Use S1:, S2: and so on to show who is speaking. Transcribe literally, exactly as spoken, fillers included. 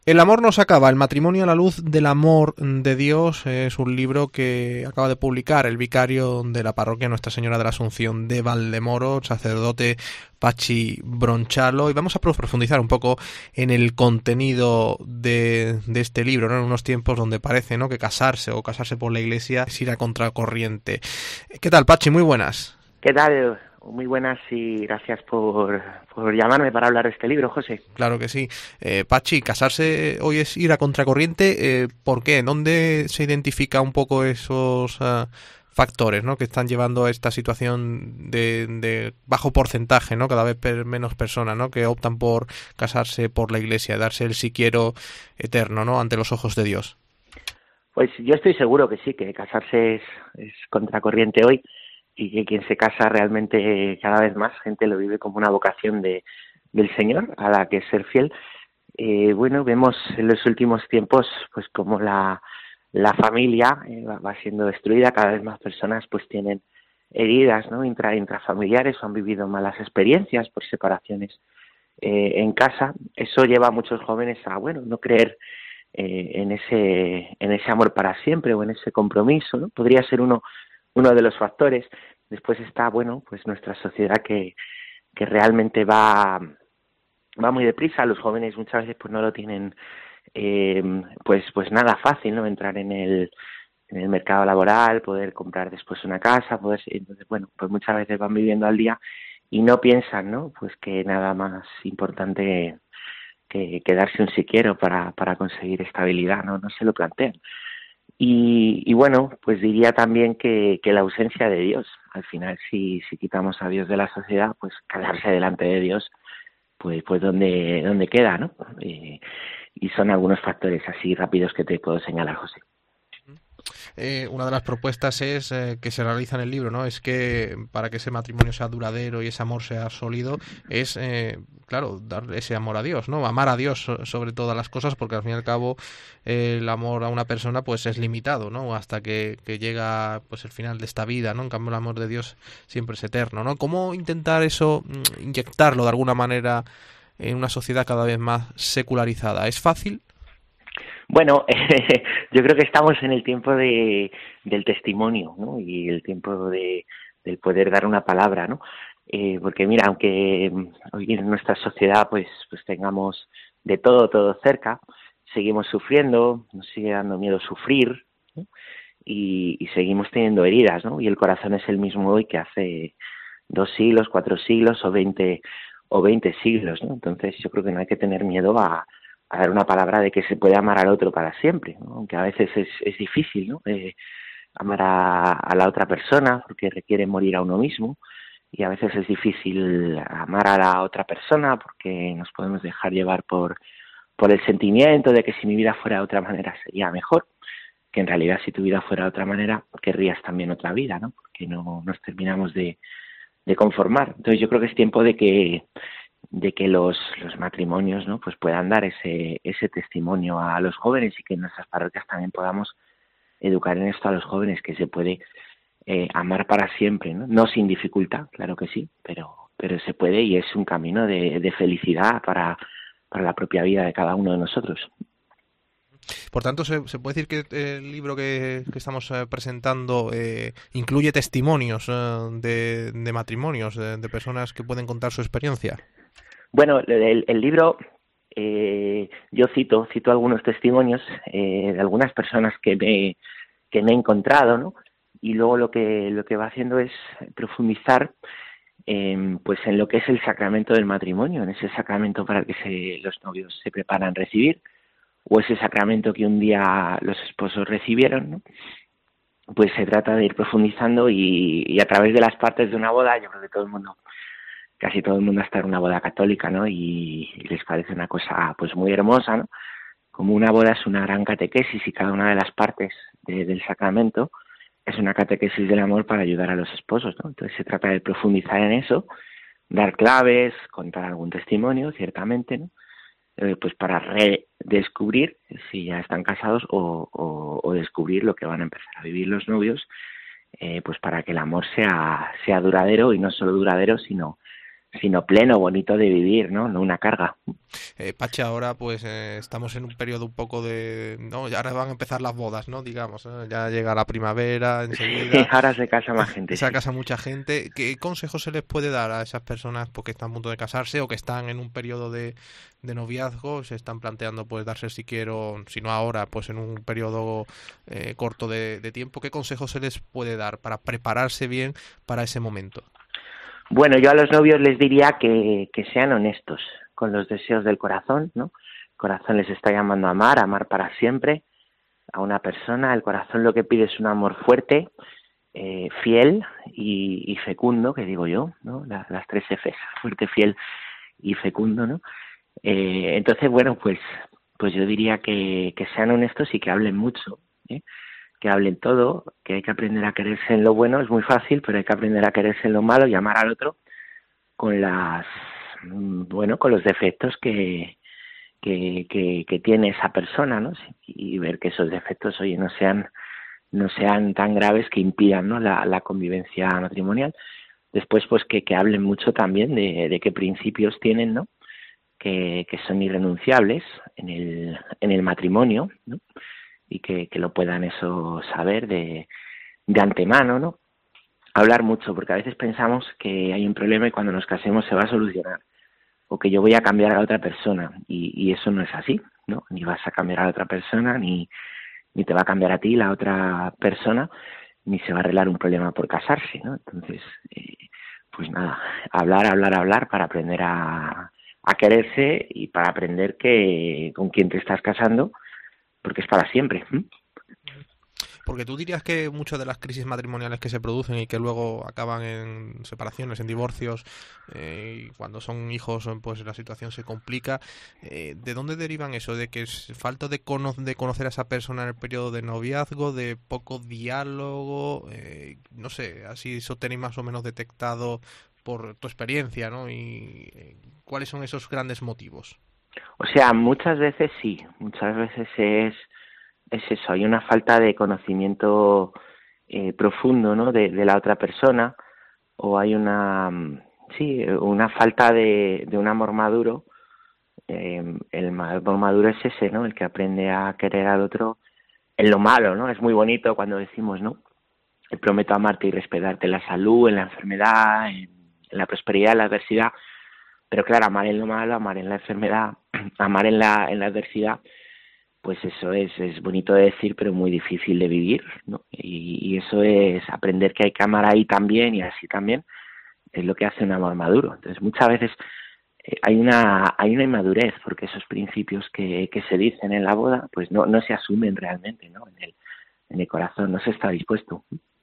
S1: El amor no se acaba, el matrimonio a la luz del amor de Dios es un libro que acaba de publicar el vicario de la parroquia Nuestra Señora de la Asunción de Valdemoro, el sacerdote Pachi Bronchalo, y vamos a profundizar un poco en el contenido de, de este libro, ¿no? En unos tiempos donde parece, ¿no?, que casarse o casarse por la Iglesia es ir a contracorriente. ¿Qué tal, Pachi? Muy buenas.
S2: ¿Qué tal? Muy buenas y gracias por, por llamarme para hablar de este libro, José.
S1: Claro que sí. Eh, Pachi, casarse hoy es ir a contracorriente. Eh, ¿por qué? ¿Dónde se identifica un poco esos uh, factores, ¿no?, que están llevando a esta situación de, de bajo porcentaje, ¿no? Cada vez per, menos personas, ¿no?, que optan por casarse por la Iglesia, darse el si quiero eterno, ¿no?, ante los ojos de Dios.
S2: Pues yo estoy seguro que sí, que casarse es, es contracorriente hoy y que quien se casa realmente cada vez más gente lo vive como una vocación de, del Señor a la que es ser fiel. Eh, bueno, vemos en los últimos tiempos pues como la, la familia eh, va, va siendo destruida, cada vez más personas pues tienen heridas, ¿no?, intra, intrafamiliares o han vivido malas experiencias por separaciones eh, en casa. Eso lleva a muchos jóvenes a, bueno, no creer eh, en ese en ese amor para siempre o en ese compromiso, ¿no? Podría ser uno uno de los factores. Después está, bueno, pues nuestra sociedad que que realmente va va muy deprisa. Los jóvenes muchas veces pues no lo tienen eh, pues pues nada fácil, ¿no? Entrar en el en el mercado laboral, poder comprar después una casa, poder, entonces, bueno, pues muchas veces van viviendo al día y no piensan, ¿no?, pues que nada más importante que, que darse un si quiero para, para conseguir estabilidad, ¿no? No se lo plantean. Y, y bueno, pues diría también que, que la ausencia de Dios. Al final, si, si quitamos a Dios de la sociedad, pues quedarse delante de Dios, pues pues dónde, dónde queda, ¿no? Eh, y son algunos factores así rápidos que te puedo señalar, José.
S1: Eh, una de las propuestas es eh, que se realiza en el libro, ¿no? Es que para que ese matrimonio sea duradero y ese amor sea sólido, es, eh, claro, dar ese amor a Dios, ¿no? Amar a Dios so- sobre todas las cosas, porque al fin y al cabo eh, el amor a una persona pues es limitado, ¿no? Hasta que, que llega pues el final de esta vida, ¿no? En cambio el amor de Dios siempre es eterno, ¿no? ¿Cómo intentar eso, mm, inyectarlo de alguna manera en una sociedad cada vez más secularizada? ¿Es fácil?
S2: Bueno, eh, yo creo que estamos en el tiempo de, del testimonio, ¿no? Y el tiempo de, del poder dar una palabra, ¿no? Eh, porque mira, aunque hoy en nuestra sociedad pues, pues tengamos de todo, todo cerca, seguimos sufriendo, nos sigue dando miedo sufrir, ¿no? y, y seguimos teniendo heridas, ¿no? Y el corazón es el mismo hoy que hace dos siglos, cuatro siglos o veinte o veinte siglos, ¿no? Entonces yo creo que no hay que tener miedo a, a dar una palabra de que se puede amar al otro para siempre, ¿no? Aunque a veces es, es difícil, ¿no? Eh, amar a, a la otra persona porque requiere morir a uno mismo, y a veces es difícil amar a la otra persona porque nos podemos dejar llevar por por el sentimiento de que si mi vida fuera de otra manera sería mejor, que en realidad si tu vida fuera de otra manera querrías también otra vida, ¿no? Porque no nos terminamos de, de conformar. Entonces yo creo que es tiempo de que de que los, los matrimonios, ¿no?, pues puedan dar ese ese testimonio a los jóvenes y que en nuestras parroquias también podamos educar en esto a los jóvenes, que se puede eh, amar para siempre, ¿no? No sin dificultad, claro que sí, pero pero se puede, y es un camino de, de felicidad para, para la propia vida de cada uno de nosotros.
S1: Por tanto, se, se puede decir que el libro que, que estamos eh, presentando eh, incluye testimonios eh, de, de matrimonios, de, de personas que pueden contar su experiencia.
S2: Bueno, el, el libro, eh, yo cito, cito algunos testimonios eh, de algunas personas que me, que me he encontrado, ¿no? Y luego lo que, lo que va haciendo es profundizar eh, pues en lo que es el sacramento del matrimonio, en ese sacramento para el que se, los novios se preparan a recibir, o ese sacramento que un día los esposos recibieron, ¿no? Pues se trata de ir profundizando y, y a través de las partes de una boda, yo creo que todo el mundo, casi todo el mundo está en una boda católica, ¿no? Y, y les parece una cosa pues muy hermosa, ¿no? Como una boda es una gran catequesis y cada una de las partes de, del sacramento es una catequesis del amor para ayudar a los esposos, ¿no? Entonces se trata de profundizar en eso, dar claves, contar algún testimonio, ciertamente, ¿no? Eh, pues para redescubrir si ya están casados o, o, o descubrir lo que van a empezar a vivir los novios, eh, pues para que el amor sea, sea duradero, y no solo duradero, sino sino pleno, bonito de vivir, ¿no? No una carga.
S1: Eh, Pachi, ahora pues eh, estamos en un periodo un poco de... no, ya ahora van a empezar las bodas, ¿no? Digamos, ¿eh? Ya llega la primavera enseguida.
S2: Ahora se casa más gente,
S1: Se
S2: sí.
S1: casa mucha gente. ¿Qué consejos se les puede dar a esas personas porque están a punto de casarse o que están en un periodo de, de noviazgo? Se están planteando pues darse si quiero, si no ahora, pues en un periodo eh, corto de, de tiempo. ¿Qué consejos se les puede dar para prepararse bien para ese momento?
S2: Bueno, yo a los novios les diría que, que sean honestos con los deseos del corazón, ¿no? El corazón les está llamando a amar, a amar para siempre a una persona. El corazón lo que pide es un amor fuerte, eh, fiel y, y fecundo, que digo yo, ¿no? La, las tres Fs, fuerte, fiel y fecundo, ¿no? Eh, entonces, bueno, pues, pues yo diría que, que sean honestos y que hablen mucho, ¿eh? Que hablen todo, que hay que aprender a quererse en lo bueno, es muy fácil, pero hay que aprender a quererse en lo malo y amar al otro con las, bueno, con los defectos que, que, que, que tiene esa persona, ¿no? Y ver que esos defectos, oye, no sean, no sean tan graves que impidan, ¿no? la, la convivencia matrimonial. Después, pues que, que hablen mucho también de, de qué principios tienen, ¿no? Que, que son irrenunciables en el, en el matrimonio, ¿no? Y que, que lo puedan eso saber de, de antemano, ¿no? Hablar mucho, porque a veces pensamos que hay un problema y cuando nos casemos se va a solucionar, o que yo voy a cambiar a la otra persona, y, y eso no es así, ¿no? Ni vas a cambiar a la otra persona, ni, ni te va a cambiar a ti la otra persona, ni se va a arreglar un problema por casarse, ¿no? Entonces, eh, pues nada, hablar, hablar, hablar para aprender a, a quererse y para aprender que con quien te estás casando, porque es para siempre. ¿Mm?
S1: Porque tú dirías que muchas de las crisis matrimoniales que se producen y que luego acaban en separaciones, en divorcios, eh, y cuando son hijos, pues la situación se complica. Eh, ¿De dónde derivan eso? ¿De que es falta de, cono de conocer a esa persona en el periodo de noviazgo, de poco diálogo? Eh, no sé, así eso tenéis más o menos detectado por tu experiencia, ¿no? Y eh, ¿cuáles son esos grandes motivos?
S2: O sea, muchas veces sí, muchas veces es, es eso, hay una falta de conocimiento eh, profundo, ¿no? de, de la otra persona, o hay una, sí, una falta de, de un amor maduro. Eh, el amor maduro es ese, ¿no? El que aprende a querer al otro en lo malo, ¿no? Es muy bonito cuando decimos, ¿no? Prometo amarte y respetarte en la salud, en la enfermedad, en, en la prosperidad, en la adversidad. Pero claro, amar en lo malo, amar en la enfermedad, amar en la en la adversidad, pues eso es es bonito de decir, pero muy difícil de vivir, ¿no? Y, y eso es aprender que hay que amar ahí también y así también, es lo que hace un amor maduro. Entonces, muchas veces eh, hay una hay una inmadurez, porque esos principios que, que se dicen en la boda, pues no no se asumen realmente, ¿no? En el en el corazón, no se está dispuesto.